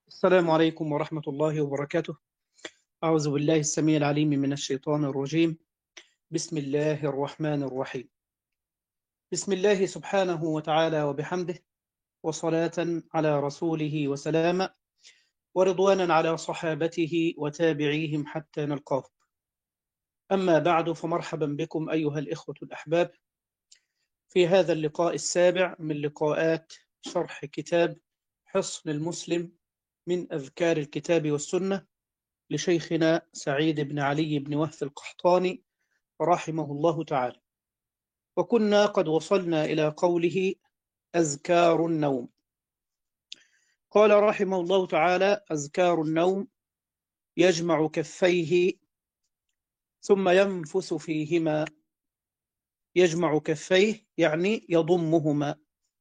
السلام عليكم ورحمة الله وبركاته. أعوذ بالله السميع العليم من الشيطان الرجيم. بسم الله الرحمن الرحيم. بسم الله سبحانه وتعالى وبحمده، وصلاة على رسوله وسلاما، ورضوانا على صحابته وتابعيهم حتى نلقاه. أما بعد، فمرحبا بكم أيها الإخوة الأحباب في هذا اللقاء السابع من لقاءات شرح كتاب حصن المسلم من أذكار الكتاب والسنة لشيخنا سعيد بن علي بن وهف القحطاني رحمه الله تعالى. وكنا قد وصلنا إلى قوله أذكار النوم. قال رحمه الله تعالى: أذكار النوم يجمع كفيه ثم ينفس فيهما. يجمع كفيه يعني يضمهما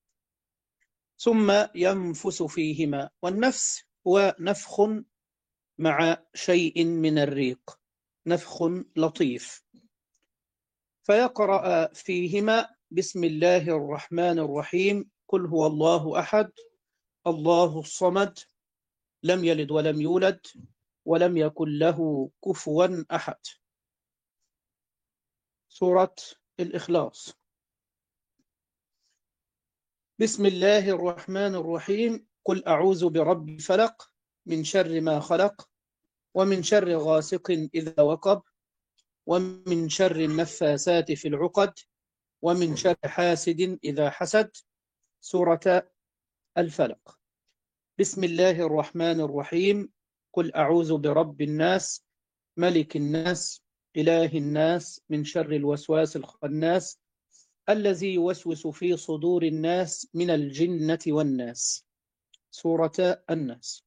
ثم ينفس فيهما، والنفس هو نفخ مع شيء من الريق، نفخ لطيف. فيقرأ فيهما بسم الله الرحمن الرحيم: قل هو الله أحد الله الصمد لم يلد ولم يولد ولم يكن له كفوا أحد. سورة الإخلاص. بسم الله الرحمن الرحيم: قل أعوذ برب الفلق من شر ما خلق ومن شر غاسق إذا وقب ومن شر النفاثات في العقد ومن شر حاسد إذا حسد. سورة الفلق. بسم الله الرحمن الرحيم: قل أعوذ برب الناس ملك الناس إله الناس من شر الوسواس الخناس الذي يوسوس في صدور الناس من الجنة والناس. سورة الناس.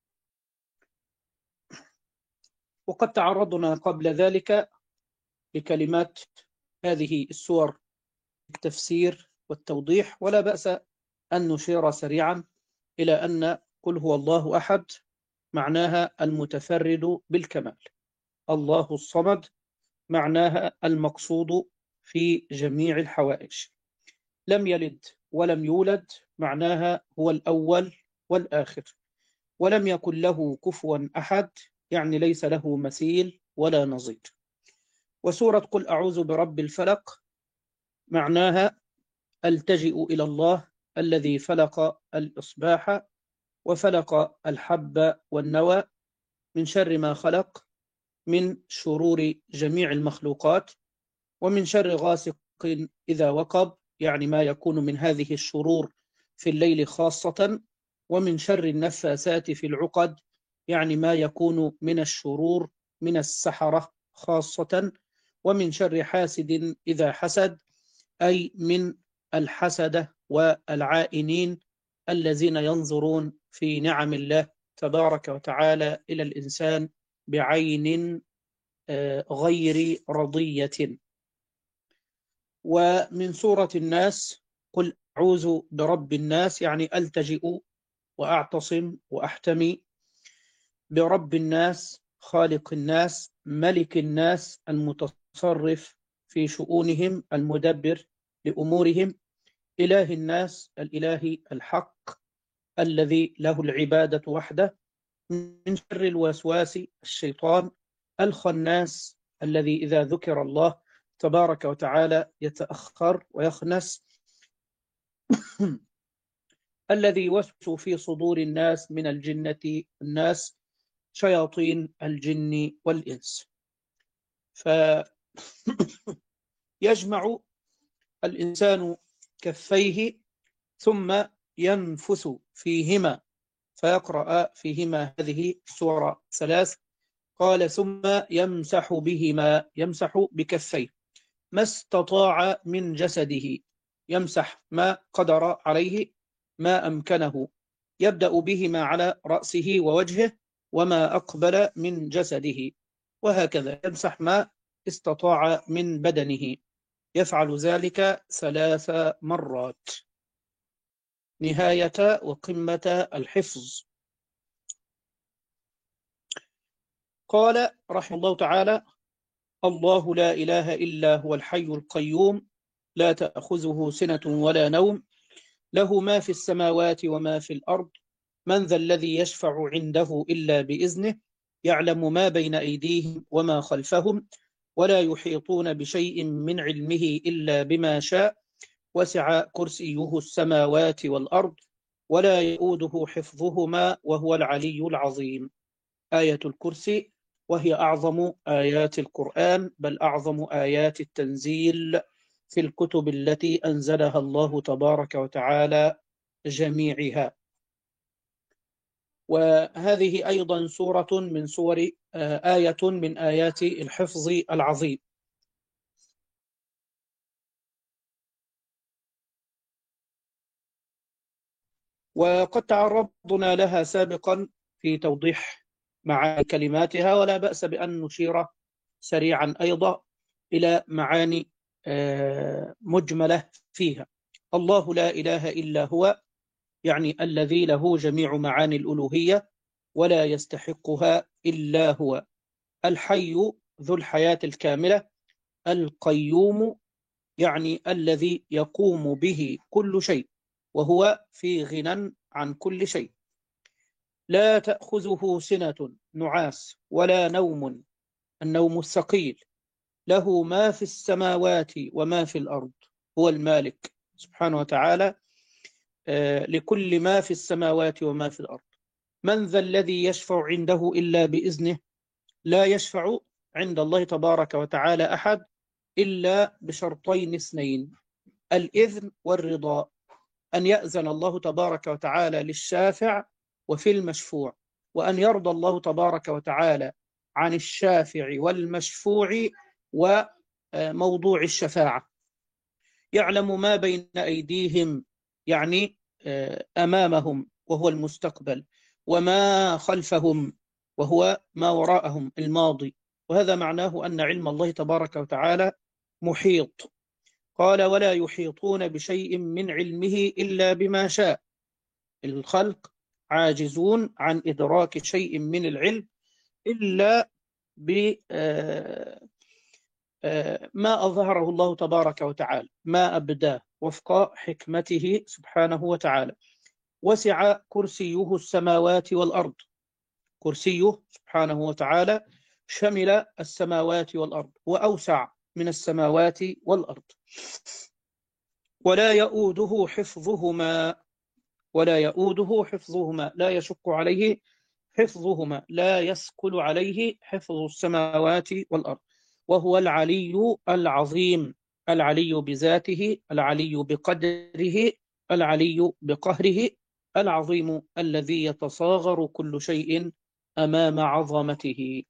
وقد تعرضنا قبل ذلك لكلمات هذه السور التفسير والتوضيح، ولا بأس أن نشير سريعا إلى أن قل هو الله أحد معناها المتفرد بالكمال، الله الصمد معناها المقصود في جميع الحوائج، لم يلد ولم يولد معناها هو الأول والآخر، ولم يكن له كفوا أحد يعني ليس له مثيل ولا نظير. وسورة قل أعوذ برب الفلق معناها ألتجئ إلى الله الذي فلق الإصباح وفلق الحب والنوى من شر ما خلق من شرور جميع المخلوقات، ومن شر غاسق إذا وقب يعني ما يكون من هذه الشرور في الليل خاصة، ومن شر النفاثات في العقد يعني ما يكون من الشرور من السحرة خاصة، ومن شر حاسد إذا حسد أي من الحسدة والعائنين الذين ينظرون في نعم الله تبارك وتعالى إلى الإنسان بعين غير رضية. ومن سورة الناس: قل أعوذ برب الناس يعني ألتجئ وأعتصم وأحتمي برب الناس خالق الناس ملك الناس المتصرف في شؤونهم المدبر لأمورهم، إله الناس الإله الحق الذي له العبادة وحده، من شر الوسواس الشيطان الخناس الذي إذا ذكر الله تبارك وتعالى يتأخر ويخنس الذي يوسوس في صدور الناس من الجنة الناس شياطين الجن والإنس. فيجمع الإنسان كفيه ثم ينفس فيهما فيقرأ فيهما هذه السورة ثلاث. قال ثم يمسح بهما، يمسح بكفيه ما استطاع من جسده، يمسح ما قدر عليه ما أمكنه، يبدأ بهما على رأسه ووجهه وما أقبل من جسده، وهكذا يمسح ما استطاع من بدنه، يفعل ذلك 3 مرات نهاية وقمة الحفظ. قال رحمه الله تعالى: الله لا إله إلا هو الحي القيوم لا تأخذه سنة ولا نوم له ما في السماوات وما في الأرض من ذا الذي يشفع عنده إلا بإذنه يعلم ما بين أيديهم وما خلفهم ولا يحيطون بشيء من علمه إلا بما شاء وسع كرسيه السماوات والأرض ولا يؤوده حفظهما وهو العلي العظيم. آية الكرسي، وهي أعظم آيات القرآن، بل أعظم آيات التنزيل في الكتب التي أنزلها الله تبارك وتعالى جميعها. وهذه أيضا سورة من سور آية من آيات الحفظ العظيم. وقد تعرضنا لها سابقا في توضيح معاني كلماتها، ولا بأس بأن نشير سريعا أيضا إلى معاني مجملة فيها. الله لا إله إلا هو، يعني الذي له جميع معاني الألوهية ولا يستحقها إلا هو. الحي ذو الحياة الكاملة. القيوم يعني الذي يقوم به كل شيء وهو في غنى عن كل شيء. لا تأخذه سنة نعاس ولا نوم، النوم الثقيل. له ما في السماوات وما في الأرض. هو المالك سبحانه وتعالى لكل ما في السماوات وما في الأرض. من ذا الذي يشفع عنده إلا بإذنه. لا يشفع عند الله تبارك وتعالى أحد إلا بشرطين اثنين: الإذن والرضا. أن يأذن الله تبارك وتعالى للشافع وفي المشفوع، وأن يرضى الله تبارك وتعالى عن الشافع والمشفوع وموضوع الشفاعة. يعلم ما بين أيديهم، يعني أمامهم وهو المستقبل، وما خلفهم وهو ما وراءهم الماضي. وهذا معناه أن علم الله تبارك وتعالى محيط. قال ولا يحيطون بشيء من علمه إلا بما شاء. الخلق عاجزون عن إدراك شيء من العلم إلا بما أظهره الله تبارك وتعالى، ما أبداه وفق حكمته سبحانه وتعالى. وسع كرسيه السماوات والأرض. كرسيه سبحانه وتعالى شمل السماوات والأرض وأوسع من السماوات والأرض. ولا يؤوده حفظهما. ولا يؤوده حفظهما، لا يشق عليه حفظهما، لا يثقل عليه حفظ السماوات والأرض. وهو العلي العظيم. العلي بذاته، العلي بقدره، العلي بقهره، العظيم الذي يتصاغر كل شيء أمام عظمته.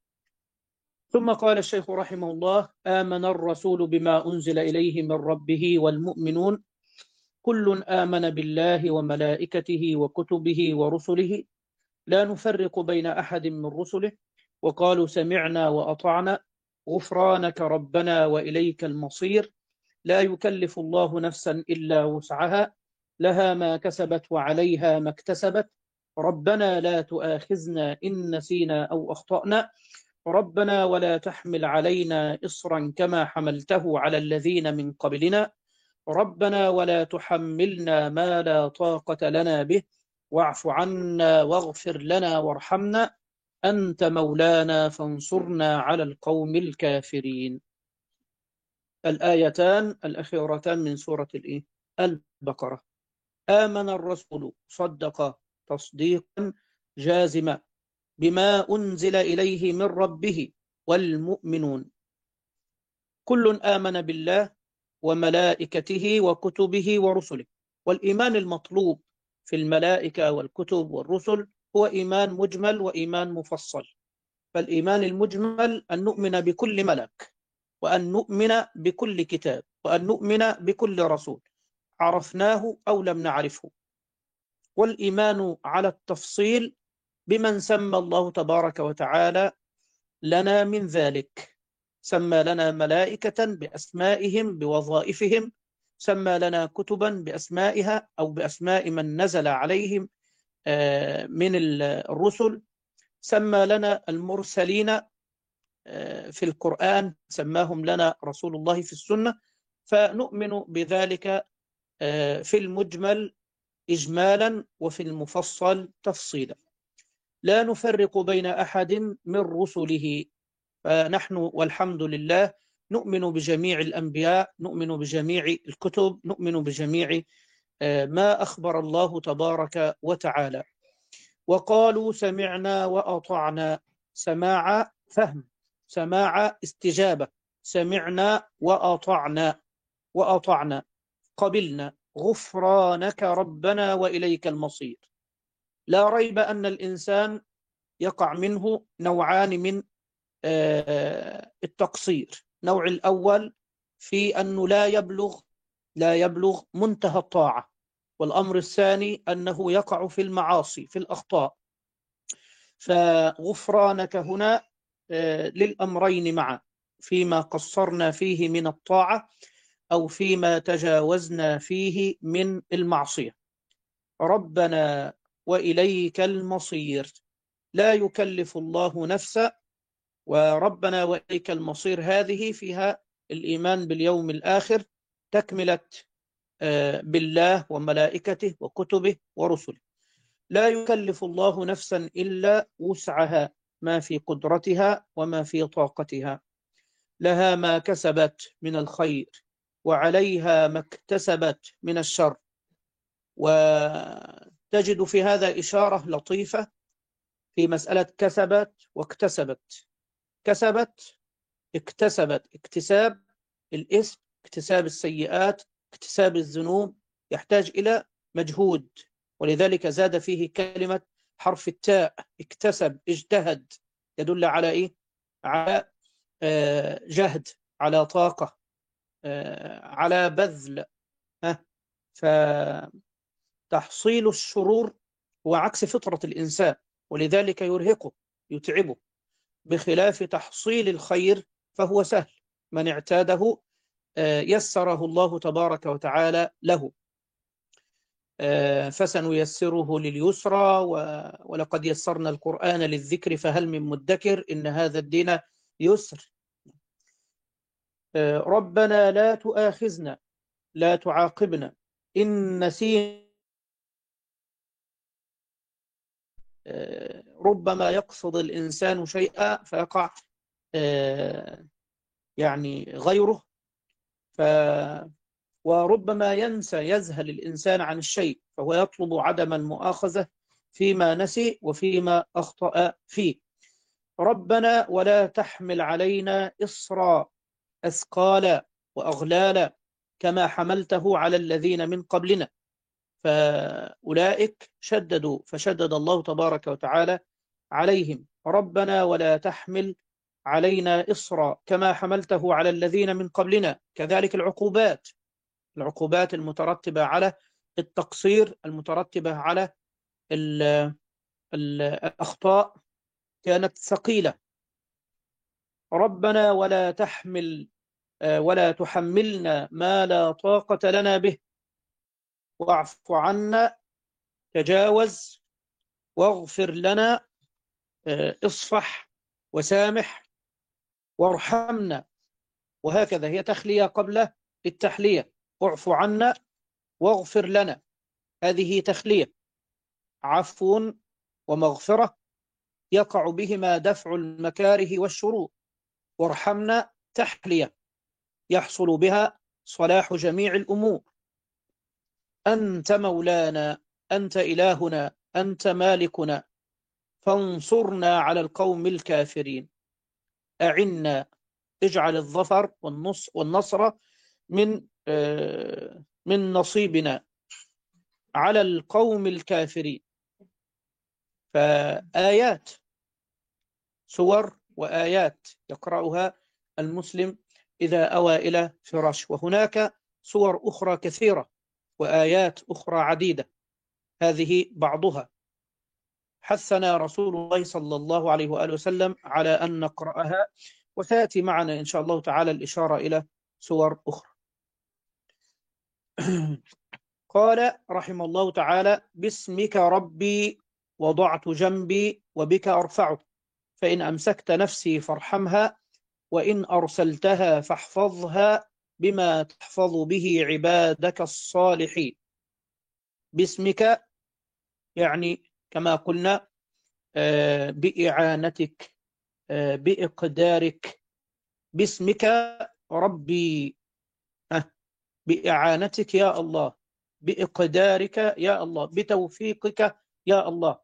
ثم قال الشيخ رحمه الله: آمن الرسول بما أنزل إليه من ربه والمؤمنون كل آمن بالله وملائكته وكتبه ورسله لا نفرق بين أحد من رسله وقالوا سمعنا وأطعنا غفرانك ربنا وإليك المصير. لا يكلف الله نفسا إلا وسعها لها ما كسبت وعليها ما اكتسبت ربنا لا تؤاخذنا إن نسينا أو أخطأنا ربنا ولا تحمل علينا إصرا كما حملته على الذين من قبلنا ربنا ولا تحملنا ما لا طاقة لنا به واعف عنا واغفر لنا وارحمنا أنت مولانا فانصرنا على القوم الكافرين. الآيتان الأخيرتان من سورة البقرة. آمن الرسول صدق تصديقا جازما بما أنزل إليه من ربه والمؤمنون كل آمن بالله وملائكته وكتبه ورسله. والإيمان المطلوب في الملائكة والكتب والرسل هو إيمان مجمل وإيمان مفصل. فالإيمان المجمل أن نؤمن بكل ملك، وأن نؤمن بكل كتاب، وأن نؤمن بكل رسول عرفناه أو لم نعرفه. والإيمان على التفصيل بمن سمى الله تبارك وتعالى لنا من ذلك. سمى لنا ملائكة بأسمائهم بوظائفهم، سمى لنا كتبا بأسمائها أو بأسماء من نزل عليهم من الرسل، سمى لنا المرسلين في القرآن، سماهم لنا رسول الله في السنة. فنؤمن بذلك في المجمل إجمالا وفي المفصل تفصيلا، لا نفرق بين أحد من رسله. فنحن والحمد لله نؤمن بجميع الأنبياء، نؤمن بجميع الكتب، نؤمن بجميع ما أخبر الله تبارك وتعالى. وقالوا سمعنا وأطعنا، سماع فهم، سماع استجابة، سمعنا وأطعنا، وأطعنا قبلنا، غفرانك ربنا وإليك المصير. لا ريب أن الإنسان يقع منه نوعان من التقصير. نوع الأول في أنه لا يبلغ منتهى الطاعة، والأمر الثاني أنه يقع في المعاصي، في الأخطاء. فغفرانك هنا للأمرين معا، فيما قصرنا فيه من الطاعة أو فيما تجاوزنا فيه من المعصية. ربنا وإليك المصير، لا يكلف الله نفسا، وربنا وإليك المصير هذه فيها الإيمان باليوم الآخر، تكملة بالله وملائكته وكتبه ورسله. لا يكلف الله نفسا إلا وسعها، ما في قدرتها وما في طاقتها. لها ما كسبت من الخير وعليها ما اكتسبت من الشر. وتجد في هذا إشارة لطيفة في مسألة كسبت واكتسبت. كسبت، اكتسبت، اكتساب الاسم، اكتساب السيئات، اكتساب الذنوب يحتاج إلى مجهود، ولذلك زاد فيه كلمة حرف التاء، اكتسب، اجتهد، يدل على إيه؟ على جهد، على طاقة، على بذل. فتحصيل الشرور هو عكس فطرة الإنسان، ولذلك يرهقه، يتعبه، بخلاف تحصيل الخير فهو سهل. من اعتاده يسره الله تبارك وتعالى له. فسنيسره لليسرى، ولقد يسرنا القرآن للذكر فهل من مدكر، إن هذا الدين يسر. ربنا لا تؤاخذنا، لا تعاقبنا إن نسينا. ربما يقصد الإنسان شيئا فيقع يعني غيره، وربما ينسى، يذهل الإنسان عن الشيء، فهو يطلب عدم المؤاخذة فيما نسي وفيما أخطأ فيه. ربنا ولا تحمل علينا إصرا، أثقالا وأغلالا كما حملته على الذين من قبلنا. فأولئك شددوا فشدد الله تبارك وتعالى عليهم. ربنا ولا تحمل علينا إصرا كما حملته على الذين من قبلنا. كذلك العقوبات المترتبة على التقصير، المترتبة على الأخطاء كانت ثقيلة. ربنا ولا تحملنا ما لا طاقة لنا به، واعف عنا، تجاوز، واغفر لنا، اصفح وسامح وارحمنا. وهكذا هي تخلية قبل التحلية. اعف عنا واغفر لنا، هذه تخلية، عفو ومغفرة يقع بهما دفع المكاره والشرور. وارحمنا تحلية يحصل بها صلاح جميع الأمور. أنت مولانا، أنت إلهنا، أنت مالكنا، فانصرنا على القوم الكافرين. أعنا، اجعل الظفر والنصر من نصيبنا على القوم الكافرين. فآيات، سور وآيات يقرأها المسلم إذا أوى إلى فراش. وهناك سور أخرى كثيرة وآيات أخرى عديدة، هذه بعضها حثنا رسول الله صلى الله عليه وآله وسلم على أن نقرأها، وسيأتي معنا إن شاء الله تعالى الإشارة إلى سور أخرى. قال رحمه الله تعالى: باسمك ربي وضعت جنبي وبك أرفعه، فإن أمسكت نفسي فارحمها، وإن أرسلتها فاحفظها بما تحفظ به عبادك الصالحين. باسمك يعني كما قلنا بإعانتك، بإقدارك، باسمك ربي، بإعانتك يا الله، بإقدارك يا الله، بتوفيقك يا الله.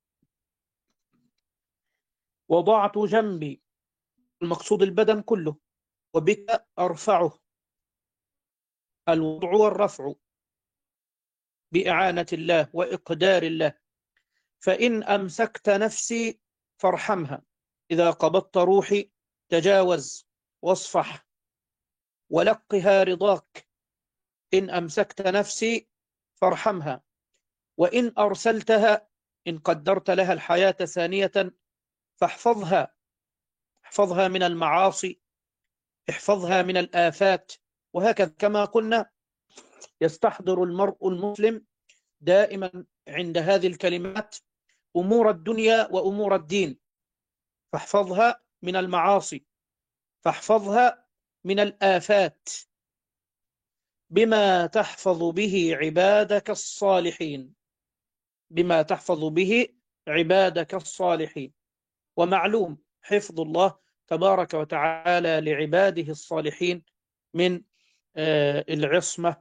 وضعت جنبي، المقصود البدن كله، وبك أرفعه، الوضع والرفع بإعانة الله وإقدار الله. فإن أمسكت نفسي فارحمها، إذا قبضت روحي تجاوز واصفح ولقها رضاك. إن أمسكت نفسي فارحمها، وإن أرسلتها، إن قدرت لها الحياة ثانية فاحفظها، احفظها من المعاصي، احفظها من الآفات. وهكذا كما قلنا يستحضر المرء المسلم دائما عند هذه الكلمات أمور الدنيا وأمور الدين. فاحفظها من المعاصي، فاحفظها من الآفات، بما تحفظ به عبادك الصالحين، بما تحفظ به عبادك الصالحين. ومعلوم حفظ الله تبارك وتعالى لعباده الصالحين من العصمة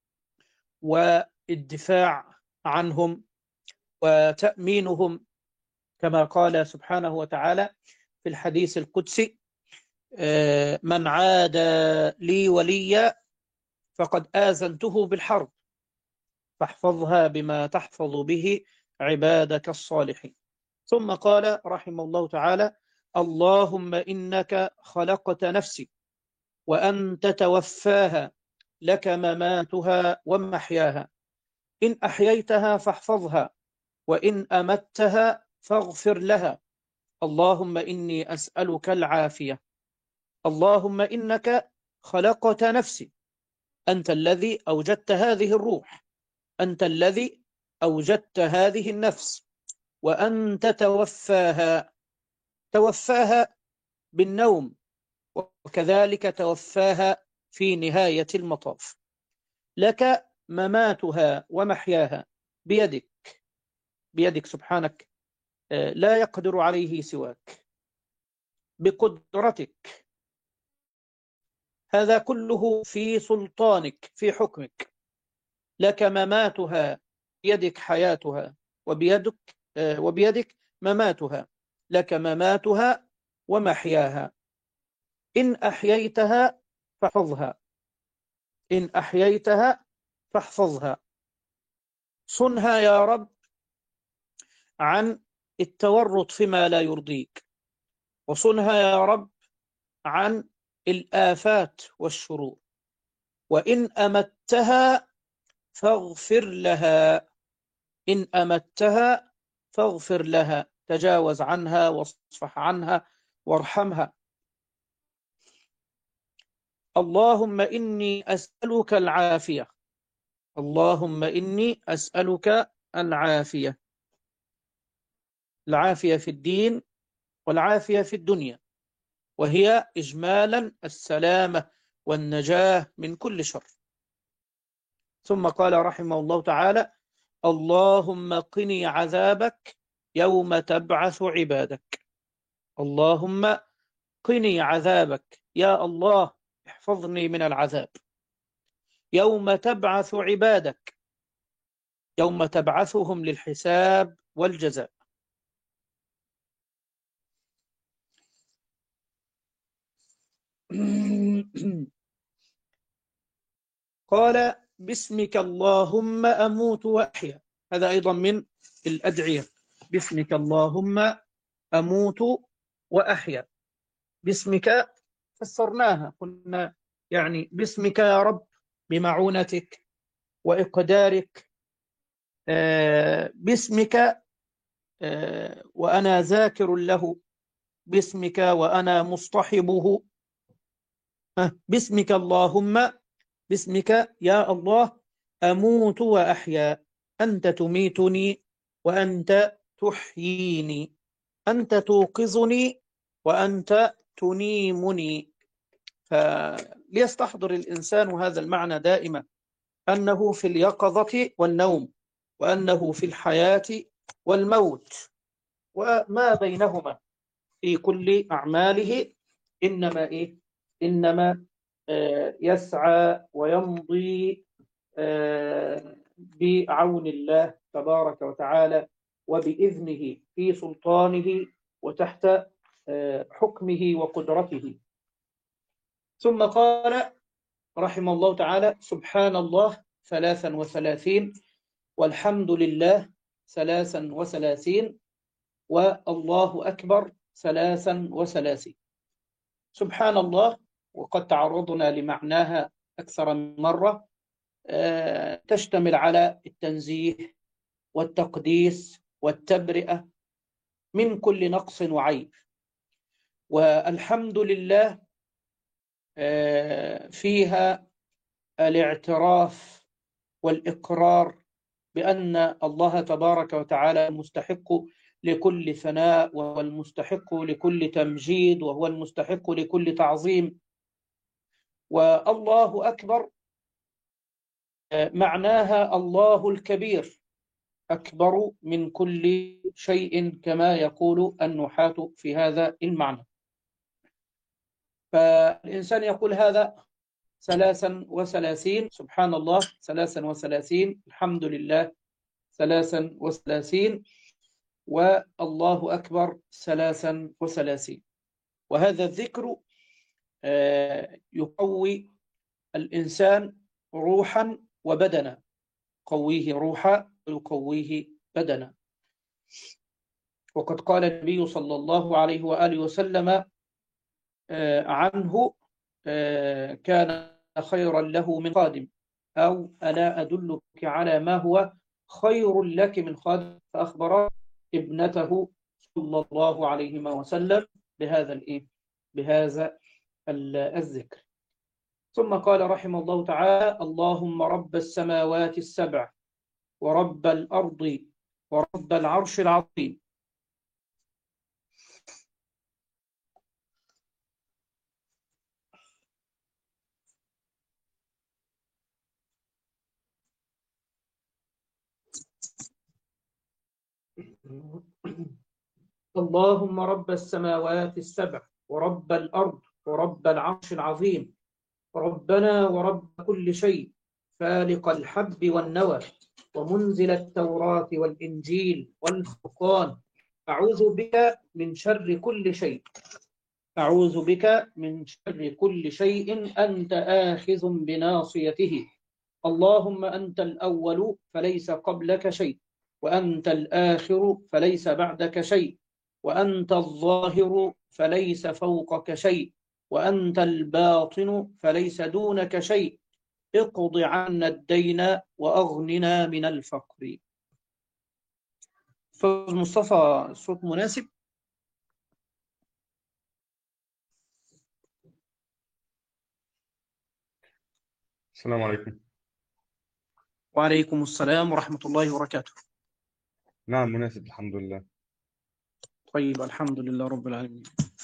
والدفاع عنهم وتأمينهم، كما قال سبحانه وتعالى في الحديث القدسي: من عاد لي وليا فقد آذنته بالحرب، فاحفظها بما تحفظ به عبادك الصالحين. ثم قال رحمه الله تعالى: اللهم إنك خلقت نفسي وأنت توفاها، لك مماتها ومحياها، إن أحييتها فاحفظها، وإن أمتها فاغفر لها. اللهم إني أسألك العافية. اللهم إنك خلقت نفسي، أنت الذي أوجدت هذه الروح، أنت الذي أوجدت هذه النفس، وأنت توفاها، توفاها بالنوم، وكذلك توفاها في نهاية المطاف. لك مماتها ومحياها، بيدك، بيدك سبحانك، لا يقدر عليه سواك، بقدرتك، هذا كله في سلطانك، في حكمك. لك مماتها، بيدك حياتها، وبيدك مماتها، لك مماتها ومحياها. إن أحييتها فاحفظها، إن أحييتها فاحفظها. صنها يا رب عن التورط فيما لا يرضيك، وصنها يا رب عن الآفات والشرور. وإن أمتها فاغفر لها، إن أمتها فاغفر لها، تجاوز عنها واصفح عنها وارحمها. اللهم إني أسألك العافية، اللهم إني أسألك العافية، العافية في الدين والعافية في الدنيا، وهي إجمالا السلامة والنجاة من كل شر. ثم قال رحمه الله تعالى: اللهم قني عذابك يوم تبعث عبادك. اللهم قني عذابك، يا الله احفظني من العذاب يوم تبعث عبادك، يوم تبعثهم للحساب والجزاء. قال: باسمك اللهم أموت وأحيا، هذا أيضا من الأدعية. باسمك اللهم أموت وأحيا، باسمك فسرناها، قلنا يعني باسمك يا رب، بمعونتك وإقدارك، باسمك وأنا ذاكر له، باسمك وأنا مصطحبه، باسمك اللهم، باسمك يا الله أموت وأحيا، أنت تميتني وأنت تحييني، أنت توقظني وأنت تنيمني. فليستحضر الإنسان هذا المعنى دائما، أنه في اليقظة والنوم، وأنه في الحياة والموت وما بينهما في كل أعماله إنما يسعى ويمضي بعون الله تبارك وتعالى وبإذنه في سلطانه وتحت حكمه وقدرته. ثم قال رحمه الله تعالى: سبحان الله 33، والحمد لله 33، والله أكبر 33. سبحان الله، وقد تعرضنا لمعناها أكثر من مرة، تشتمل على التنزيه والتقديس والتبرئة من كل نقص وعيب. والحمد لله فيها الاعتراف والإقرار بأن الله تبارك وتعالى المستحق لكل ثناء، وهو المستحق لكل تمجيد، وهو المستحق لكل تعظيم. والله أكبر معناها الله الكبير، أكبر من كل شيء كما يقول النحاة في هذا المعنى. فالإنسان يقول هذا 33، سبحان الله 33، الحمد لله 33، والله أكبر 33. وهذا الذكر يقوي الإنسان روحا وبدنا، يقويه روحا ويقويه بدنا. وقد قال النبي صلى الله عليه وآله وسلم عنه: كان خيرا له من خادم، أو ألا أدلك على ما هو خير لك من خادم، فأخبر ابنته صلى الله عليه وسلم بهذا الذكر. ثم قال رحمه الله تعالى: اللهم رب السماوات السبع ورب الأرض ورب العرش العظيم. اللهم رب السماوات السبع ورب الأرض ورب العرش العظيم، ربنا ورب كل شيء، فالق الحب والنوى، ومنزل التوراة والإنجيل والفرقان، أعوذ بك من شر كل شيء، أعوذ بك من شر كل شيء أنت آخذ بناصيته. اللهم أنت الأول فليس قبلك شيء، وأنت الآخر فليس بعدك شيء، وأنت الظاهر فليس فوقك شيء، وأنت الباطن فليس دونك شيء، اقض عنا الدين وأغننا من الفقر. أستاذ مصطفى، الصوت مناسب؟ السلام عليكم. وعليكم السلام ورحمة الله وبركاته. نعم مناسب الحمد لله. طيب، الحمد لله رب العالمين.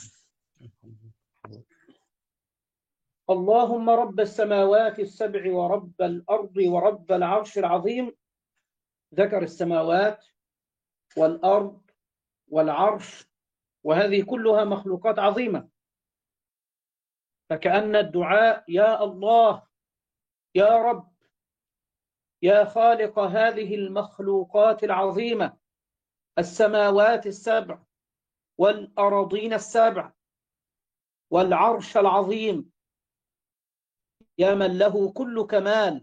اللهم رب السماوات السبع ورب الأرض ورب العرش العظيم. ذكر السماوات والأرض والعرش، وهذه كلها مخلوقات عظيمة، فكأن الدعاء: يا الله، يا رب، يا خالق هذه المخلوقات العظيمة، السماوات السبع والأراضين السبع والعرش العظيم، يا من له كل كمال،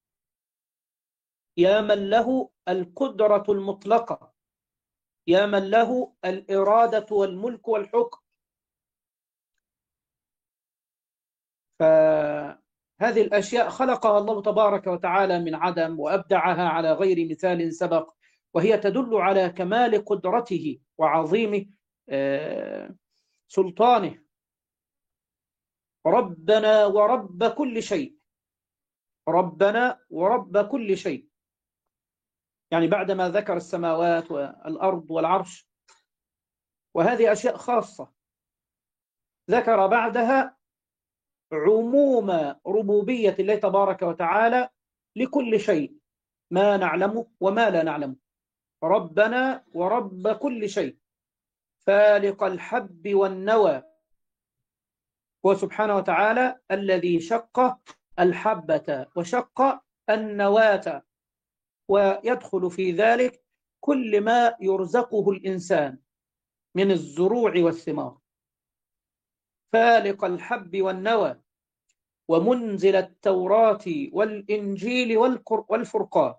يا من له القدرة المطلقة، يا من له الإرادة والملك والحكم. فهذه الأشياء خلقها الله تبارك وتعالى من عدم، وأبدعها على غير مثال سبق، وهي تدل على كمال قدرته وعظيم سلطانه. ربنا ورب كل شيء، ربنا ورب كل شيء، يعني بعدما ذكر السماوات والأرض والعرش وهذه أشياء خاصة، ذكر بعدها عموم ربوبية الله تبارك وتعالى لكل شيء ما نعلمه وما لا نعلمه، ربنا ورب كل شيء، فالق الحب والنوى. هو سبحانه وتعالى الذي شق الحبة وشق النواة، ويدخل في ذلك كل ما يرزقه الإنسان من الزروع والثمار. فالق الحب والنوى، ومنزل التوراة والإنجيل والفرقان،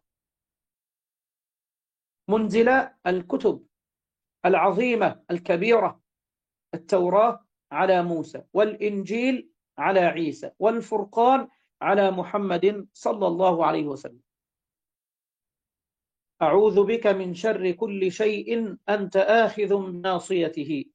منزل الكتب العظيمة الكبيرة، التوراة على موسى، والإنجيل على عيسى، والفرقان على محمد صلى الله عليه وسلم. أعوذ بك من شر كل شيء أنت آخذ بناصيته.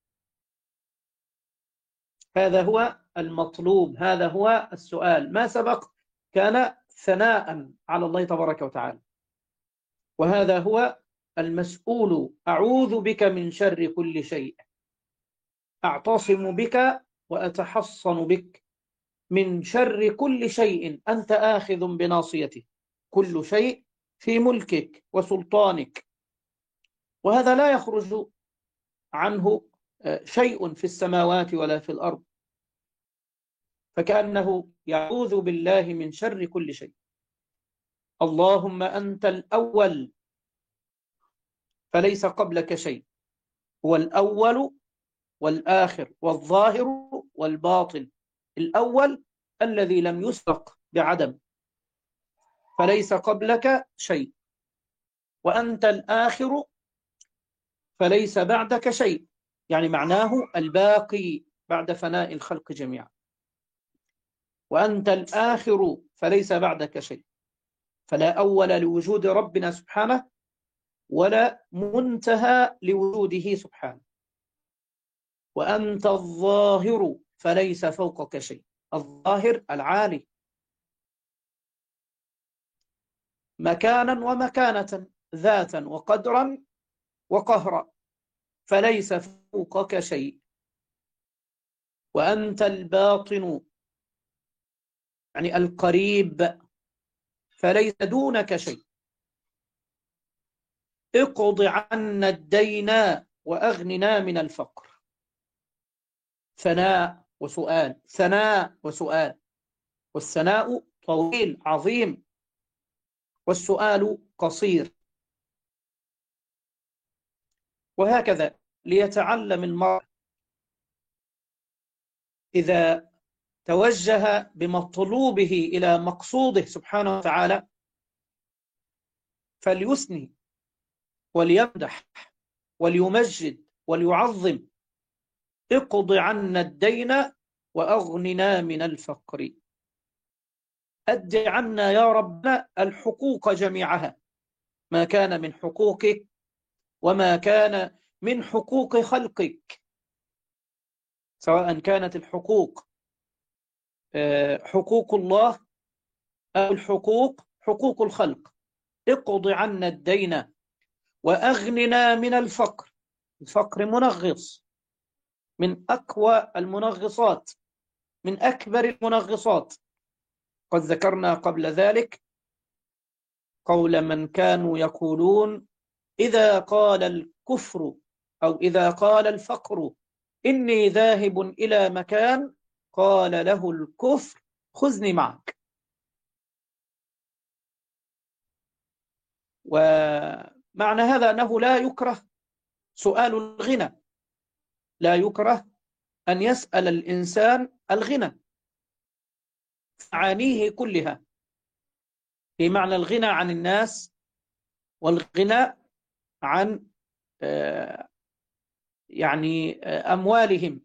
هذا هو المطلوب، هذا هو السؤال. ما سبق كان ثناء على الله تبارك وتعالى، وهذا هو المسؤول. أعوذ بك من شر كل شيء، أعتصم بك وأتحصن بك من شر كل شيء أنت آخذ بناصيته. كل شيء في ملكك وسلطانك، وهذا لا يخرج عنه شيء في السماوات ولا في الأرض، فكأنه يعوذ بالله من شر كل شيء. اللهم أنت الأول فليس قبلك شيء، هو الأول والآخر والظاهر والباطن. الأول الذي لم يسبق بعدم، فليس قبلك شيء، وأنت الآخر فليس بعدك شيء، يعني معناه الباقي بعد فناء الخلق جميعا. وأنت الآخر فليس بعدك شيء، فلا أول لوجود ربنا سبحانه، ولا منتهى لوجوده سبحانه. وأنت الظاهر فليس فوقك شيء، الظاهر العالي مكانا ومكانة، ذاتا وقدرا وقهرا، فليس فوقك شيء. وأنت الباطن يعني القريب، فليس دونك شيء. اقض عنا الدين وأغننا من الفقر. ثناء وسؤال، ثناء وسؤال، والثناء طويل عظيم، والسؤال قصير. وهكذا ليتعلم المرء إذا توجه بمطلوبه إلى مقصوده سبحانه وتعالى فليثني وليمدح وليمجد وليعظم. اقض عنا الدين وأغننا من الفقر. أد عنا يا ربنا الحقوق جميعها، ما كان من حقوقك وما كان من حقوق خلقك، سواء كانت الحقوق حقوق الله أو الحقوق حقوق الخلق. اقض عنا الدين وأغننا من الفقر. الفقر منغص، من أقوى المنغصات، من أكبر المنغصات. قد ذكرنا قبل ذلك قول من كانوا يقولون إذا قال الكفر أو إذا قال الفقر إني ذاهب إلى مكان، قال له الكفر خذني معك. ومعنى هذا أنه لا يكره سؤال الغنى، لا يكره أن يسأل الإنسان الغنى معانيه كلها، بمعنى الغنى عن الناس، والغنى عن يعني أموالهم.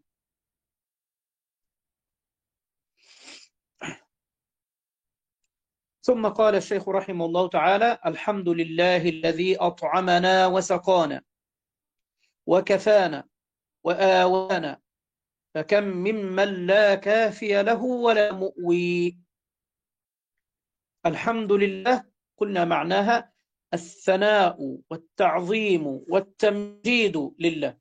ثم قال الشيخ رحمه الله تعالى: الحمد لله الذي أطعمنا وسقانا وكفانا وآوانا، فكم ممن لا كافي له ولا مؤوي. الحمد لله قلنا معناها الثناء والتعظيم والتمجيد لله.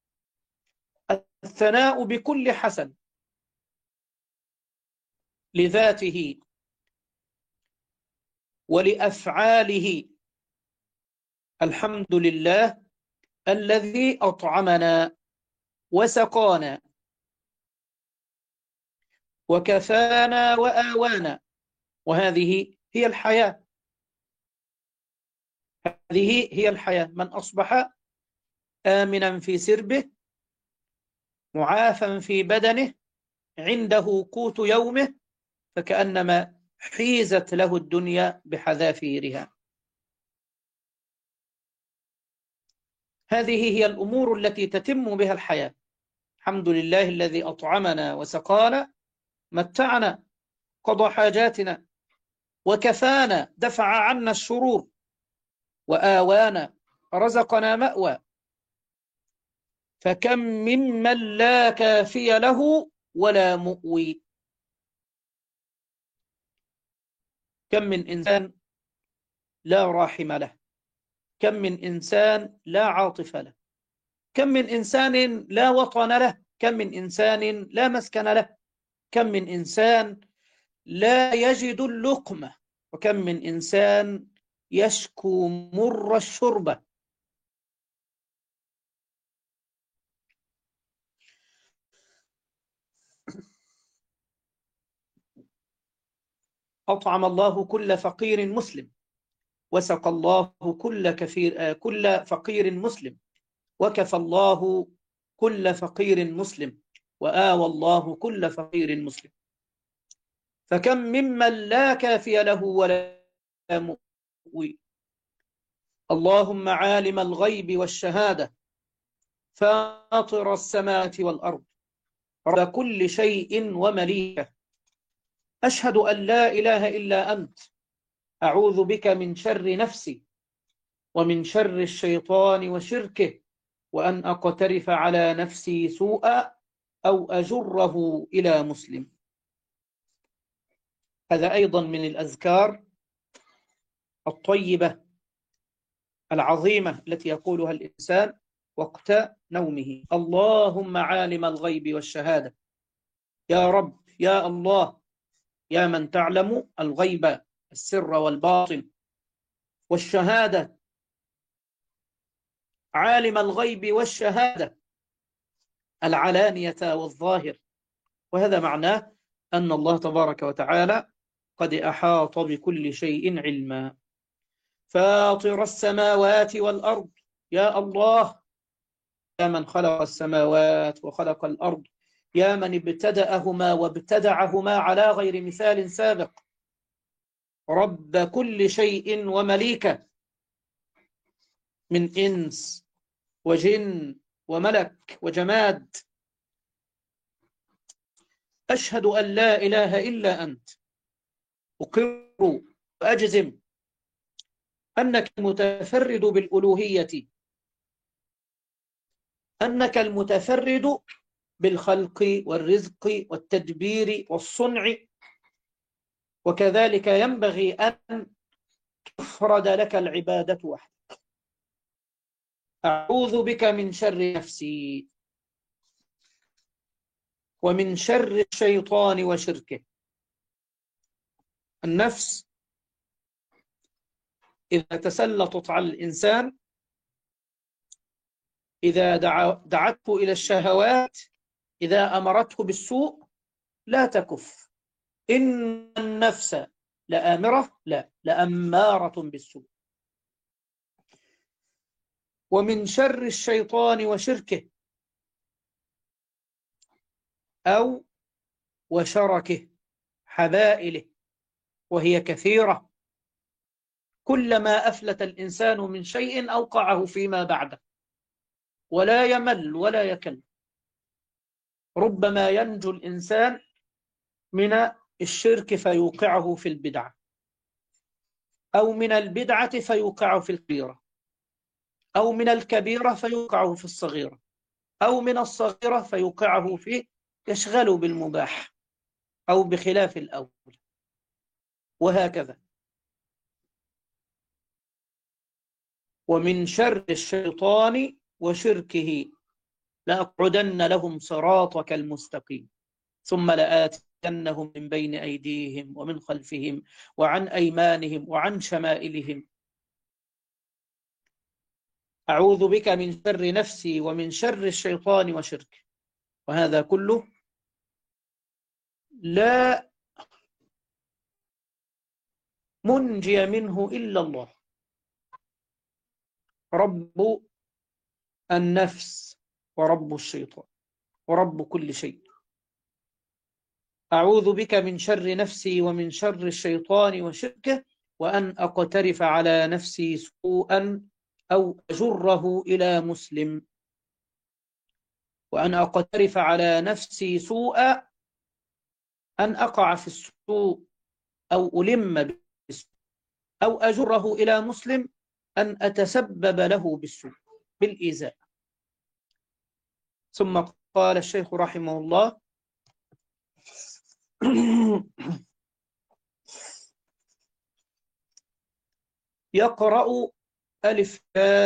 الثناء بكل حسن لذاته ولأفعاله. الحمد لله الذي أطعمنا وسقانا وكفانا وآوانا. وهذه هي الحياة، هذه هي الحياة. من أصبح آمنا في سربه معافا في بدنه عنده قوت يومه فكأنما حيزت له الدنيا بحذافيرها. هذه هي الأمور التي تتم بها الحياة. الحمد لله الذي أطعمنا وسقانا، متعنا، قضى حاجاتنا، وكفانا، دفع عنا الشرور، وآوانا، رزقنا مأوى. فكم ممن لا كافي له ولا مؤوي. كم من إنسان لا راحم له، كم من إنسان لا عاطف له، كم من إنسان لا وطن له، كم من إنسان لا مسكن له، كم من إنسان لا يجد اللقمة، وكم من إنسان يشكو مر الشربة. أطعم الله كل فقير مسلم، وسقى الله كل فقير مسلم، وكفى الله كل فقير مسلم، وآوى الله كل فقير مسلم. فكم ممن لا كافي له ولا مؤوي. اللهم عالم الغيب والشهادة فاطر السماوات والأرض رب كل شيء ومليكه، أشهد أن لا إله إلا أنت، أعوذ بك من شر نفسي ومن شر الشيطان وشركه، وأن أقترف على نفسي سوءا أو أجره إلى مسلم. هذا أيضا من الأذكار الطيبة العظيمة التي يقولها الإنسان وقت نومه. اللهم عالم الغيب والشهادة، يا رب، يا الله، يا من تعلم الغيب، السر والباطن والشهادة، عالم الغيب والشهادة، العلانية والظاهر. وهذا معناه أن الله تبارك وتعالى قد أحاط بكل شيء علما. فاطر السماوات والأرض، يا الله، يا من خلق السماوات وخلق الأرض، يا من ابتدأهما وابتدعهما على غير مثال سابق، رب كل شيء ومليكه، من إنس وجن وملك وجماد. أشهد أن لا إله إلا أنت، أقر وأجزم أنك المتفرد بالألوهية، أنك المتفرد بالخلق والرزق والتدبير والصنع، وكذلك ينبغي أن تفرد لك العبادة وحدك. أعوذ بك من شر نفسي ومن شر الشيطان وشركه. النفس إذا تسلطت على الإنسان، إذا دعته إلى الشهوات، إذا أمرته بالسوء، لا تكف. إن النفس لآمرة، لا، لأمارة بالسوء. ومن شر الشيطان وشركه أو وشركه، حبائله، وهي كثيرة. كلما أفلت الإنسان من شيء أوقعه فيما بعده، ولا يمل ولا يكل. ربما ينجو الإنسان من الشرك فيوقعه في البدعة، أو من البدعة فيوقعه في الكبيرة، أو من الكبيرة فيوقعه في الصغيرة، أو من الصغيرة فيوقعه في يشغل بالمباح أو بخلاف الأول، وهكذا. ومن شر الشيطان وشركه لأقعدن لهم صراطك المستقيم ثم لآتينهم لآتينهم من بين أيديهم ومن خلفهم وعن أيمانهم وعن شمائلهم. أعوذ بك من شر نفسي ومن شر الشيطان وشركه. وهذا كله لا منجي منه إلا الله، رب النفس ورب الشيطان ورب كل شيء. أعوذ بك من شر نفسي ومن شر الشيطان وشركه، وأن أقترف على نفسي سوءا أو أجره إلى مسلم. وأن أقترف على نفسي سوءا، أن أقع في السوء أو ألم بالسوء، أو أجره إلى مسلم، أن أتسبب له بالسوء بالإيذاء. ثم قال الشيخ رحمه الله: يقرأ ألف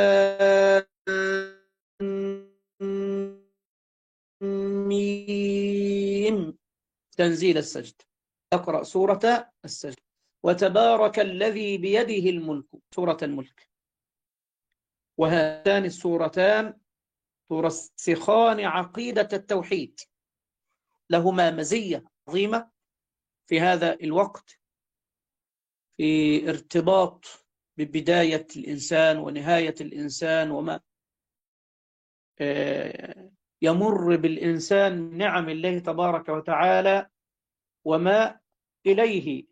ميم تنزيل السجد، يقرأ سورة السجد. وتبارك الذي بيده الملك، سورة الملك. وهاتان السورتان ترسخان عقيدة التوحيد، لهما مزية عظيمة في هذا الوقت في ارتباط ببداية الإنسان ونهاية الإنسان، وما يمر بالإنسان من نعم الله تبارك وتعالى، وما إليه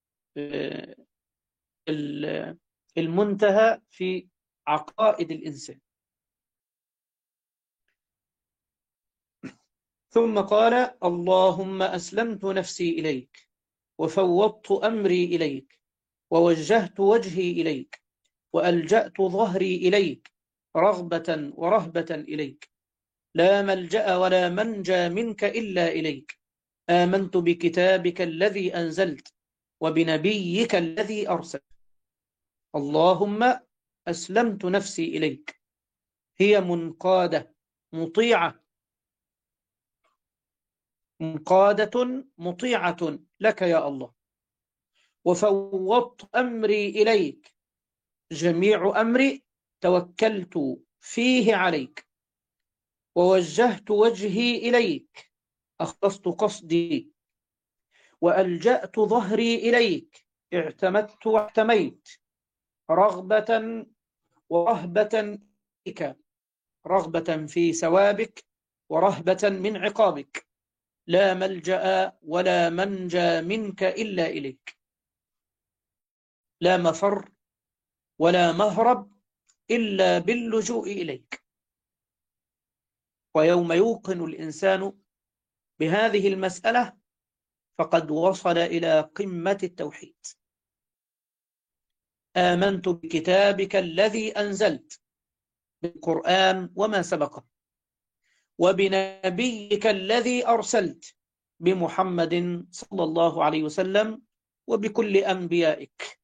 المنتهى في عقائد الإنسان. ثم قال: اللهم أسلمت نفسي إليك، وفوضت أمري إليك، ووجهت وجهي إليك، وألجأت ظهري إليك، رغبة ورهبة إليك، لا ملجأ ولا منجى منك إلا إليك. آمنت بكتابك الذي أنزلت، وبنبيك الذي أرسلت. اللهم أسلمت نفسي إليك، هي منقادة مطيعة، منقادة مطيعة لك يا الله. وفوضت أمري إليك، جميع أمري توكلت فيه عليك. ووجهت وجهي إليك، أخلصت قصدي. وألجأت ظهري إليك، اعتمدت واحتميت، رغبة ورهبة إليك، رغبة في ثوابك ورهبة من عقابك. لا ملجأ ولا منجى منك إلا إليك، لا مفر ولا مهرب إلا باللجوء إليك. ويوم يوقن الإنسان بهذه المسألة فقد وصل إلى قمة التوحيد. آمنت بكتابك الذي أنزلت، بالقرآن وما سبقه، وبنبيك الذي أرسلت، بمحمد صلى الله عليه وسلم، وبكل أنبيائك.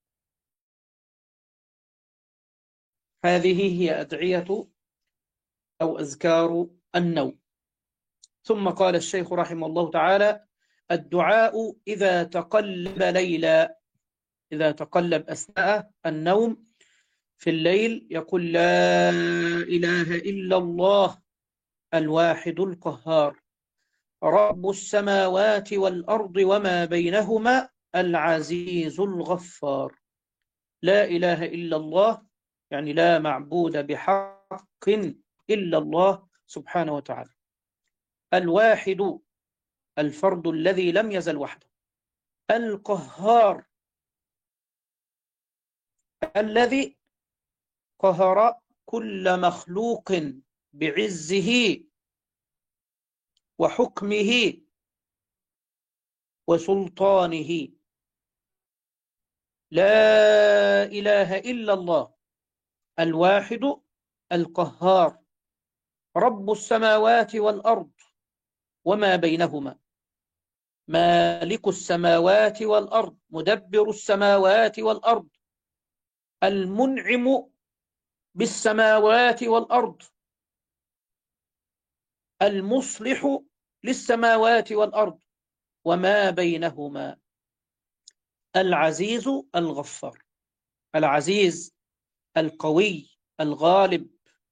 هذه هي أدعية أو أذكار النوم. ثم قال الشيخ رحمه الله تعالى: الدعاء إذا تقلب ليلا، إذا تقلب أثناء النوم في الليل، يقول: لا إله إلا الله الواحد القهار، رب السماوات والأرض وما بينهما، العزيز الغفار. لا إله إلا الله يعني لا معبود بحق إلا الله سبحانه وتعالى. الواحد الفرد الذي لم يزل وحده. القهار الذي قهر كل مخلوق بعزه وحكمه وسلطانه. لا إله إلا الله الواحد القهار، رب السماوات والأرض وما بينهما، مالك السماوات والأرض، مدبر السماوات والأرض، المنعم بالسماوات والأرض، المصلح للسماوات والأرض، وما بينهما. العزيز الغفار، العزيز القوي الغالب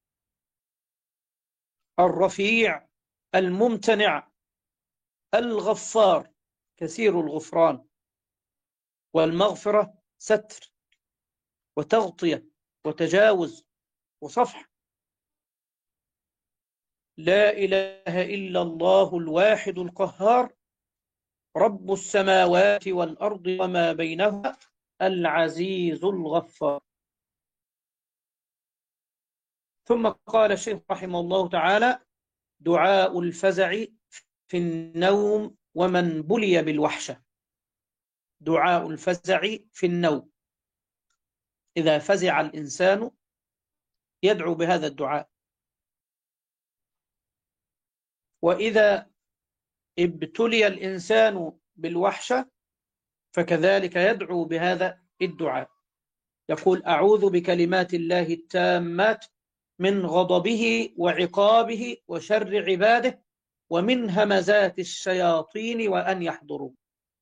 الرفيع الممتنع الغفار كثير الغفران والمغفرة ستر وتغطية وتجاوز وصفح. لا إله إلا الله الواحد القهار رب السماوات والأرض وما بينهما العزيز الغفار. ثم قال الشيخ رحمه الله تعالى: دعاء الفزع في النوم ومن بلي بالوحشة. دعاء الفزع في النوم، إذا فزع الإنسان يدعو بهذا الدعاء، وإذا ابتلي الإنسان بالوحشة فكذلك يدعو بهذا الدعاء، يقول: أعوذ بكلمات الله التامات من غضبه وعقابه وشر عباده ومن همزات الشياطين وأن يحضرون.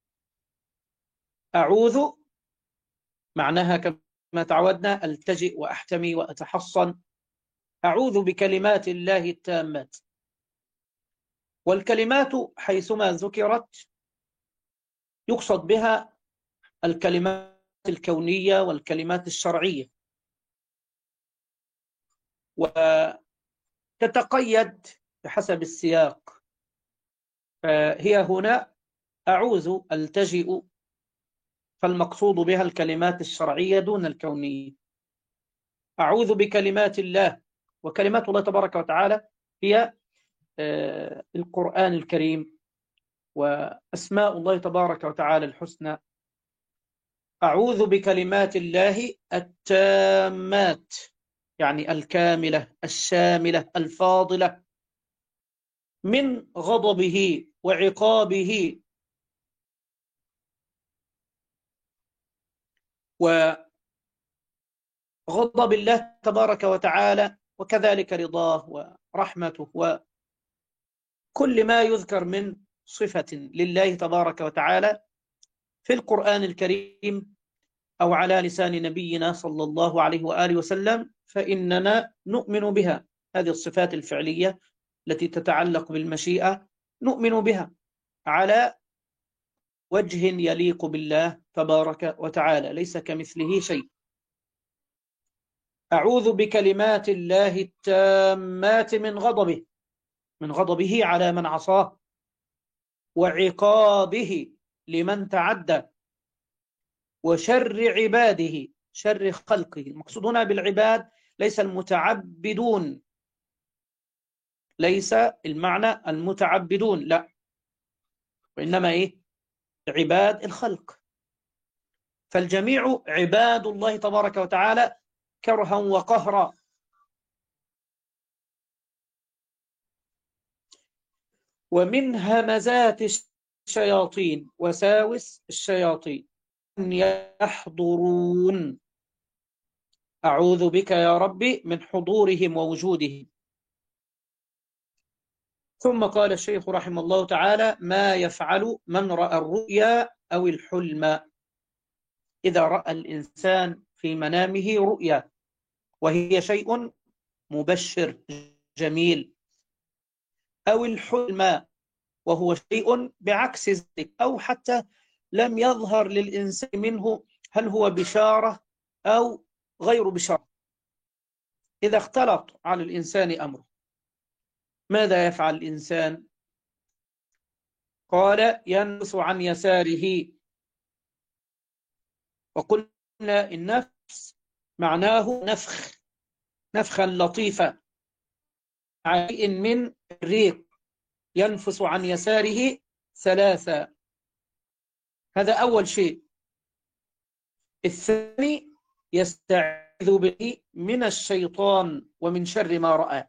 أعوذ معناها كما تعودنا ألتجئ وأحتمي وأتحصن. أعوذ بكلمات الله التامات، والكلمات حيثما ذكرت يقصد بها الكلمات الكونية والكلمات الشرعية، وتتقيد بحسب السياق. فهي هنا أعوذ ألتجئ، فالمقصود بها الكلمات الشرعية دون الكونية. أعوذ بكلمات الله، وكلمات الله تبارك وتعالى هي القرآن الكريم وأسماء الله تبارك وتعالى الحسنى. أعوذ بكلمات الله التامات، يعني الكاملة الشاملة الفاضلة، من غضبه وعقابه وغضب الله تبارك وتعالى، وكذلك رضاه ورحمته وكل ما يذكر من صفة لله تبارك وتعالى في القرآن الكريم أو على لسان نبينا صلى الله عليه وآله وسلم، فإننا نؤمن بها. هذه الصفات الفعلية التي تتعلق بالمشيئة نؤمن بها على وجه يليق بالله تبارك وتعالى، ليس كمثله شيء. أعوذ بكلمات الله التامات من غضبه، من غضبه على من عصاه، وعقابه لمن تعدى، وشر عباده، شر خلقه. المقصود هنا بالعباد ليس المتعبدون، ليس المعنى المتعبدون، لا، وإنما عباد الخلق. فالجميع عباد الله تبارك وتعالى كرها وقهرا. ومن همزات الشياطين، وساوس الشياطين، أن يحضرون. أعوذ بك يا ربي من حضورهم ووجودهم. ثم قال الشيخ رحمه الله تعالى: ما يفعل من رأى الرؤيا أو الحلم. إذا رأى الإنسان في منامه رؤيا وهي شيء مبشر جميل، أو الحلم وهو شيء بعكس ذلك، أو حتى لم يظهر للإنسان منه هل هو بشارة أو غير بشارة، إذا اختلط على الإنسان أمره ماذا يفعل الإنسان؟ قال: ينفث عن يساره. وقلنا النفس معناه نفخ، نفخا لطيفا عائق من الريق. ينفث عن يساره ثلاثة، هذا أول شيء. الثاني يستعيذ به من الشيطان ومن شر ما رأى،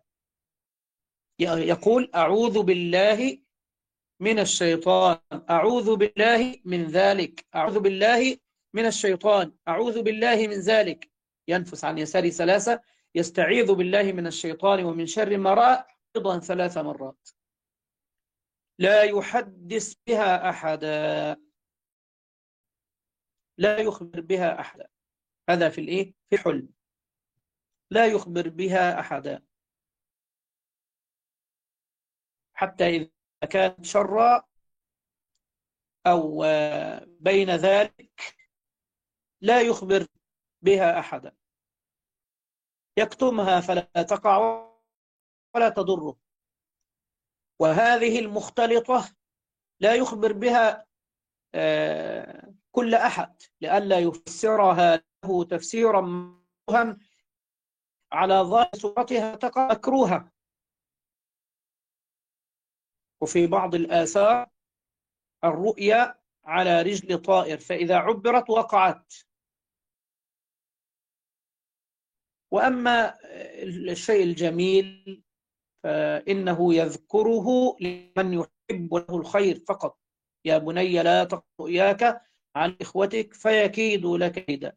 يقول: أعوذ بالله من الشيطان، أعوذ بالله من ذلك، أعوذ بالله من الشيطان، أعوذ بالله من ذلك. ينفث عن يساره ثلاثة، يستعيذ بالله من الشيطان ومن شر ما رأى أيضا 3 مرات. لا يحدث بها أحدا، لا يخبر بها أحدا. هذا في الإيه؟ في حلم. لا يخبر بها أحدا حتى إذا كانت شرا أو بين ذلك لا يخبر بها أحدا، يكتمها فلا تقع ولا تضره. وهذه المختلطة لا يخبر بها كل أحد لئلا يفسرها له تفسيرا مبهما على ظاهر صورتها تقع مكروها. وفي بعض الآثار الرؤيا على رجل طائر فإذا عبرت وقعت. وأما الشيء الجميل فإنه يذكره لمن يحب له الخير فقط. يا بني لا تقص رؤياك عن إخوتك فيكيدوا لك كيدا.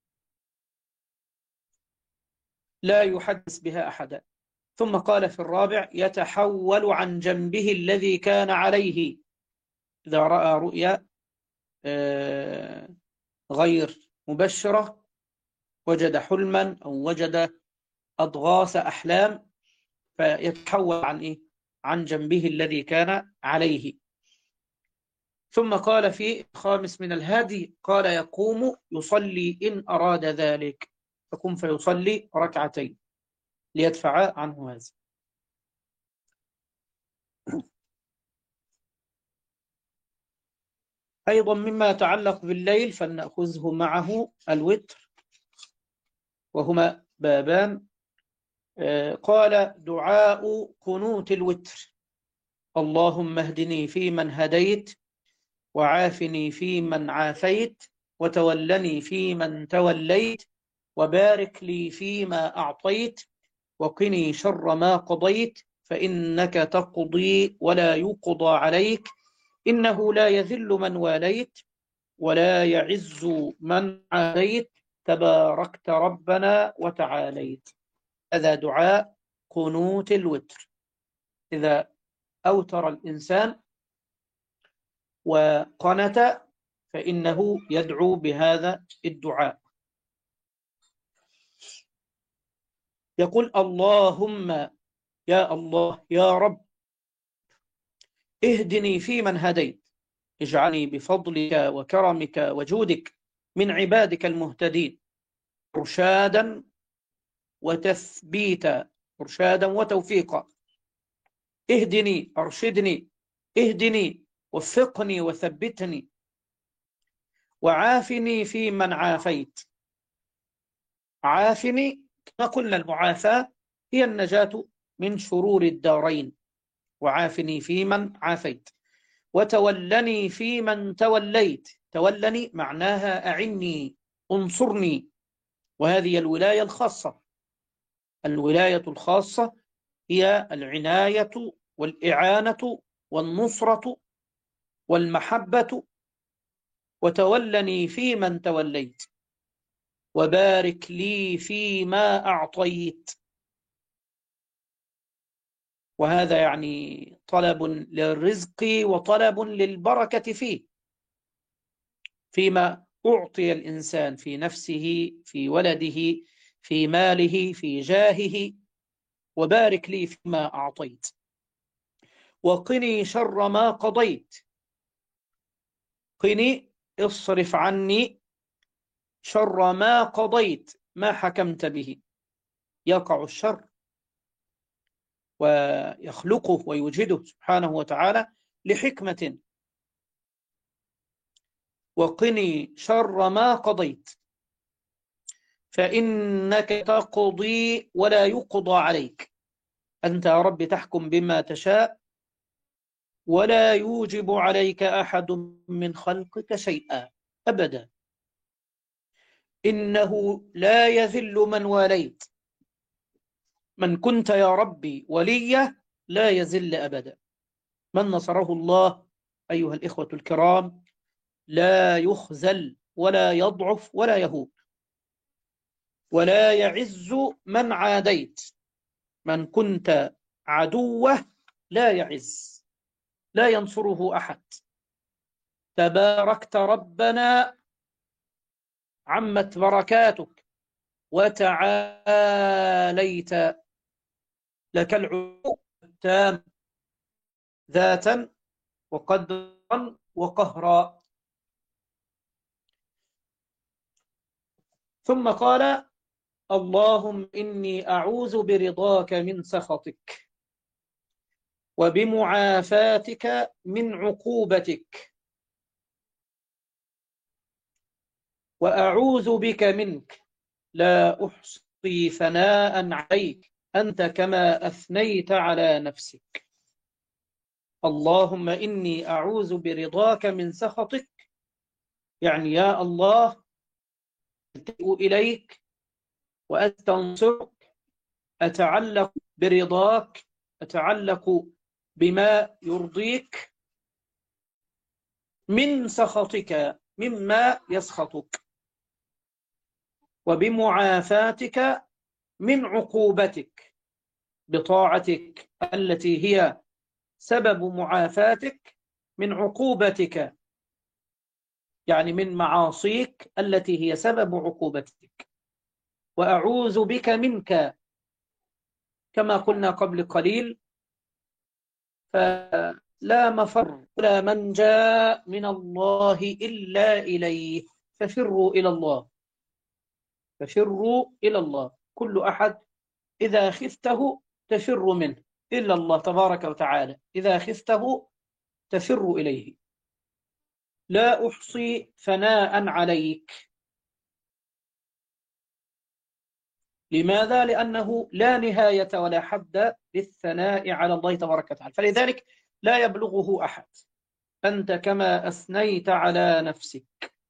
لا يحدث بها أحدا. ثم قال في الرابع يتحول عن جنبه الذي كان عليه. إذا رأى رؤيا غير مبشرة، وجد حلما أو وجد أضغاث أحلام، فيتحول عن إيه؟ عن جنبه الذي كان عليه. ثم قال في خامس من الهادي قال يقوم يصلي إن أراد ذلك، يقوم فيصلي ركعتين ليدفع عنه هذا. أيضا مما يتعلق بالليل فلنأخذه معه الوتر، وهما بابان. قال دعاء قنوت الوتر: اللهم اهدني فيمن هديت، وعافني فيمن عافيت، وتولني فيمن توليت، وبارك لي فيما أعطيت، وقني شر ما قضيت، فإنك تقضي ولا يقضى عليك، إنه لا يذل من واليت ولا يعز من عاديت، تباركت ربنا وتعاليت. هذا دعاء قنوت الوتر. إذا أوتر الإنسان وقنت فإنه يدعو بهذا الدعاء. يقول اللهم يا الله يا رب اهدني فيمن هديت، اجعلني بفضلك وكرمك وجودك من عبادك المهتدين إرشادا وتثبيتا، إرشادا وتوفيقا. اهدني أرشدني، اهدني وفقني وثبتني، وعافني فيمن عافيت. عافني كما قلنا المعافاة هي النجاة من شرور الدارين. وعافني فيمن عافيت، وتولني فيمن توليت. تولني معناها أعني انصرني، وهذه الولاية الخاصة. الولاية الخاصة هي العناية والإعانة والنصرة والمحبة. وتولني فيمن توليت، وبارك لي فيما أعطيت. وهذا يعني طلب للرزق وطلب للبركة فيه، فيما أعطي الإنسان، في نفسه، في ولده، في ماله، في جاهه. وبارك لي فيما أعطيت، وقني شر ما قضيت. قني اصرف عني شر ما قضيت، ما حكمت به. يقع الشر ويخلقه ويوجده سبحانه وتعالى لحكمة. وقني شر ما قضيت، فإنك تقضي ولا يقضى عليك. أنت يا رب تحكم بما تشاء، ولا يوجب عليك أحد من خلقك شيئا أبدا. إنه لا يذل من واليت. من كنت يا ربي وليه لا يذل أبدا. من نصره الله أيها الإخوة الكرام لا يخزل ولا يضعف ولا يهوب. ولا يعز من عاديت. من كنت عدوه لا يعز. لا ينصره أحد. تباركت ربنا، عمت بركاتك، وتعاليت، لك العلو التام ذاتا وقدرا وقهرا. ثم قال: اللهم إني أعوذ برضاك من سخطك، وبمعافاتك من عقوبتك، وأعوذ بك منك، لا أحصي ثناء عليك أنت كما أثنيت على نفسك. اللهم إني أعوذ برضاك من سخطك، يعني يا الله ألتجئ إليك وأستنصرك، أتعلق برضاك، أتعلق بما يرضيك، من سخطك، مما يسخطك، وبمعافاتك من عقوبتك، بطاعتك التي هي سبب معافاتك، من عقوبتك يعني من معاصيك التي هي سبب عقوبتك. وأعوذ بك منك، كما قلنا قبل قليل، فلا مفر ولا منجا من الله إلا إليه، ففروا إلى الله، ففروا إلى الله. كل أحد إذا خفته تفر منه، إلا الله تبارك وتعالى إذا خفته تفر إليه. لا أحصي ثناء عليك. لماذا؟ لأنه لا نهاية ولا حد للثناء على الله تبارك وتعالى، فلذلك لا يبلغه أحد. أنت كما أثنيت على نفسك،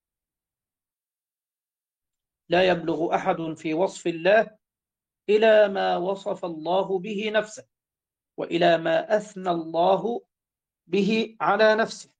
لا يبلغ أحد في وصف الله إلى ما وصف الله به نفسه، وإلى ما أثنى الله به على نفسه.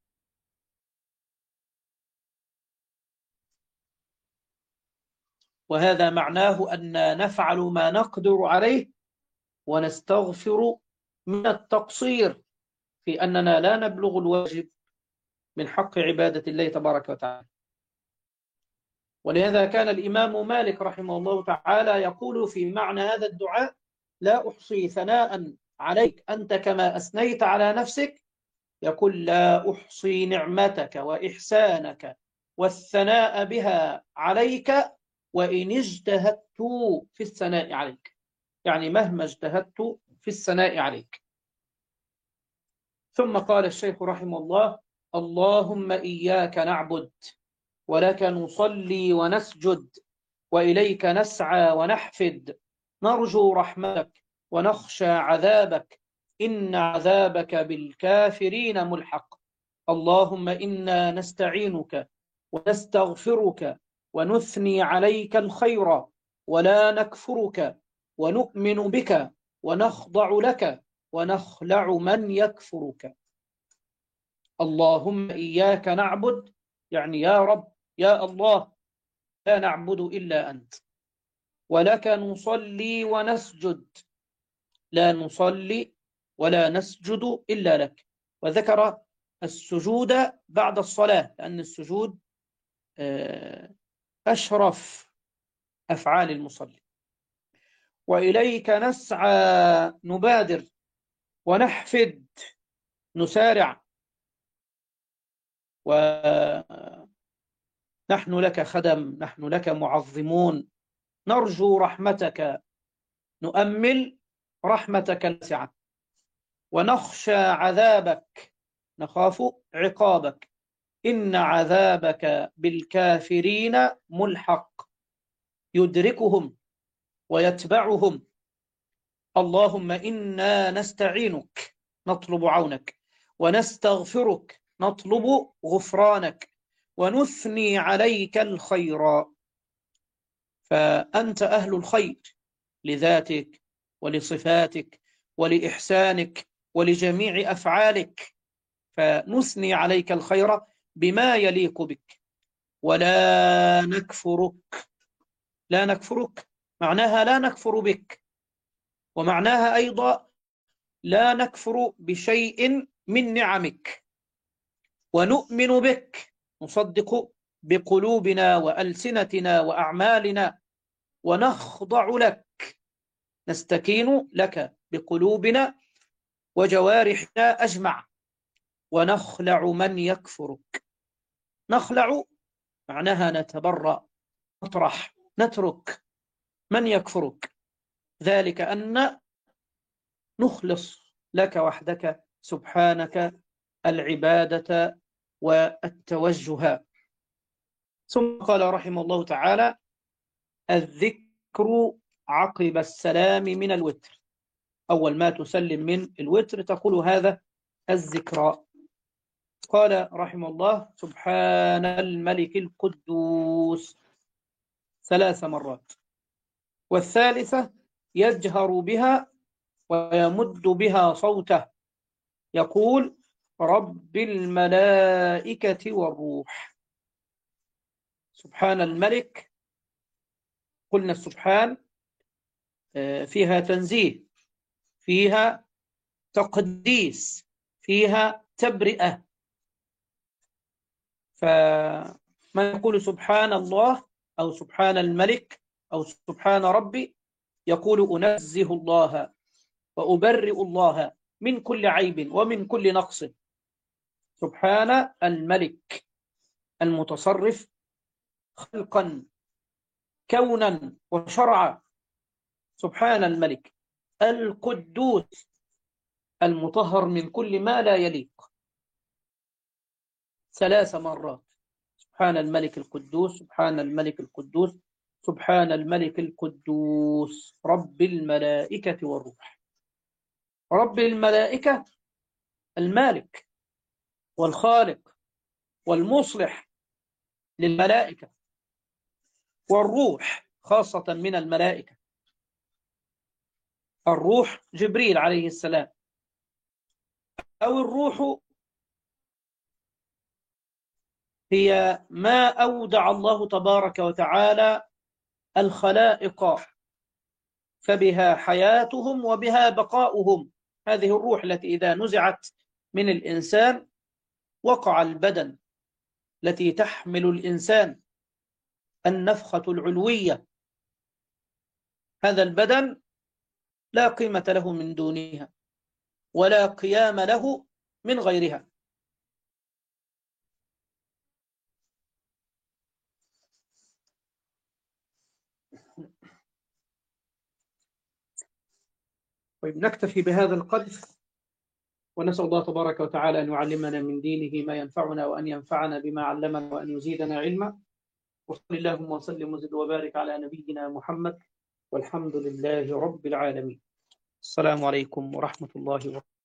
وهذا معناه أن نفعل ما نقدر عليه، ونستغفر من التقصير في أننا لا نبلغ الواجب من حق عبادة الله تبارك وتعالى. ولهذا كان الإمام مالك رحمه الله تعالى يقول في معنى هذا الدعاء: لا أحصي ثناء عليك أنت كما أثنيت على نفسك، يقول: لا أحصي نعمتك وإحسانك والثناء بها عليك وإن اجتهدت في الثناء عليك، يعني مهما اجتهدت في الثناء عليك. ثم قال الشيخ رحمه الله: اللهم إياك نعبد، ولك نصلي ونسجد، وإليك نسعى ونحفد، نرجو رحمتك ونخشى عذابك، إن عذابك بالكافرين ملحق. اللهم إنا نستعينك ونستغفرك ونثني عليك الخير، ولا نكفرك، ونؤمن بك، ونخضع لك، ونخلع من يكفرك. اللهم إياك نعبد، يعني يا رب يا الله لا نعبد إلا أنت. ولك نصلي ونسجد، لا نصلي ولا نسجد إلا لك. وذكر السجود بعد الصلاة، لأن السجود أشرف أفعال المصلي. وإليك نسعى، نبادر، ونحفد، نسارع، ونحن لك خدم، نحن لك معظمون، نرجو رحمتك، نؤمل رحمتك الواسعة، ونخشى عذابك، نخاف عقابك، إن عذابك بالكافرين ملحق، يدركهم ويتبعهم. اللهم إنا نستعينك، نطلب عونك، ونستغفرك، نطلب غفرانك، ونثني عليك الخير، فأنت أهل الخير لذاتك ولصفاتك ولإحسانك ولجميع أفعالك، فنثني عليك الخير بما يليق بك. ولا نكفرك، لا نكفرك معناها لا نكفر بك، ومعناها أيضا لا نكفر بشيء من نعمك، ونؤمن بك، نصدق بقلوبنا وألسنتنا وأعمالنا، ونخضع لك، نستكين لك بقلوبنا وجوارحنا أجمع، ونخلع من يكفرك. نخلع معناها نتبرأ، نطرح، نترك من يكفرك، ذلك أن نخلص لك وحدك سبحانك العبادة والتوجه. ثم قال رحمه الله تعالى: الذكر عقب السلام من الوتر. أول ما تسلم من الوتر تقول هذا الذكرى. قال رحمه الله: سبحان الملك القدوس 3 مرات، والثالثة يجهر بها ويمد بها صوته، يقول: رب الملائكة والروح. سبحان الملك، قلنا السبحان فيها تنزيه، فيها تقديس، فيها تبرئة. فمن يقول سبحان الله أو سبحان الملك أو سبحان ربي يقول: أنزه الله وأبرئ الله من كل عيب ومن كل نقص. سبحان الملك المتصرف خلقا كونا وشرعا، سبحان الملك القدوس المطهر من كل ما لا يليق. 3 مرات: سبحان الملك القدوس، سبحان الملك القدوس، سبحان الملك القدوس رب الملائكة والروح. رب الملائكة المالك والخالق والمصلح للملائكة، والروح خاصة من الملائكة، الروح جبريل عليه السلام، أو الروح هي ما أودع الله تبارك وتعالى الخلائق فبها حياتهم وبها بقاؤهم. هذه الروح التي إذا نزعت من الإنسان وقع البدن، التي تحمل الإنسان النفخة العلوية. هذا البدن لا قيمة له من دونها، ولا قيام له من غيرها. طيب، نكتفي بهذا القدر، ونسأل الله تبارك وتعالى أن يعلمنا من دينه ما ينفعنا، وأن ينفعنا بما علمنا، وأن يزيدنا علما. وصل اللهم وسلم وزد وبارك على نبينا محمد، والحمد لله رب العالمين. السلام عليكم ورحمة الله وبركاته.